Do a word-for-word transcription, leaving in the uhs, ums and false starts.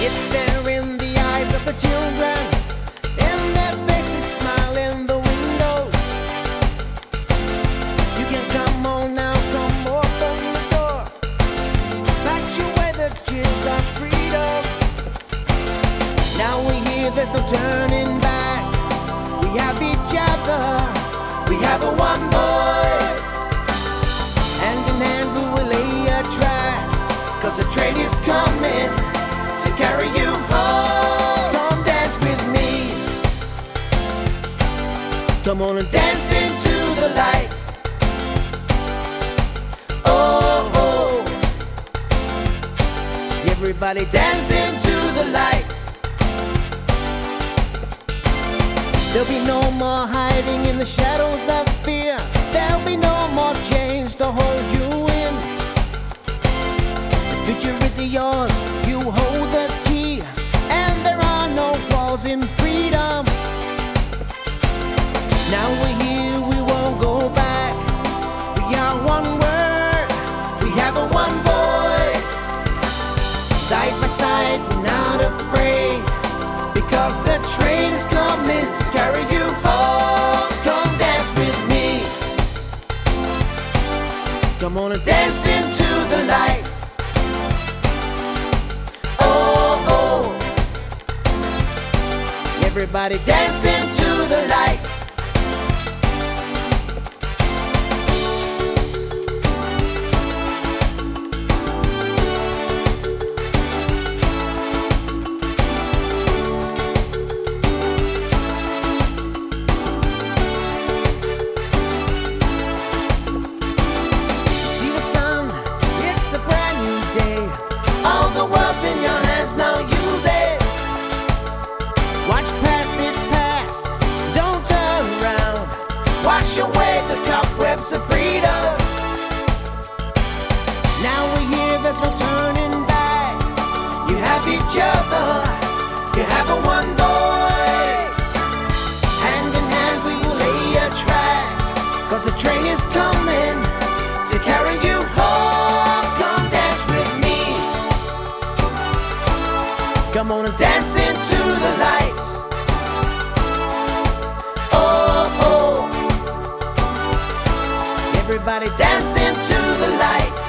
It's there in the eyes of the children, in their faces, smile in the windows. You can come on now, come open the door. Pass your way the chills of freedom. Now we're here, there's no turning back. We have each other, we have a one voice. Hand in hand we will lay a track, 'cause the train is coming to carry you home. Come dance with me. Come on and dance into the light. Oh, oh. Everybody dance into the light. There'll be no more hiding in the shadows of fear. There'll be no more chains to hold you in. The future is yours, you hold the key, and there are no walls in freedom. Now we're here, we won't go back. We are one word, we have a one voice. Side by side, we're not afraid, because the train is coming to carry you home. Come dance with me. Come on and dance into the light. Oh, oh. Everybody dance into the light. In your hands now, use it. Watch past is past, don't turn around. Wash away the cobwebs of freedom. Now we're here, there's no turning back. You have each other, you have a one voice. Hand in hand we will lay a track, 'cause the train is coming to carry you home. Come dance with me. Come on and dance into the lights. Oh, oh. Everybody dance into the lights.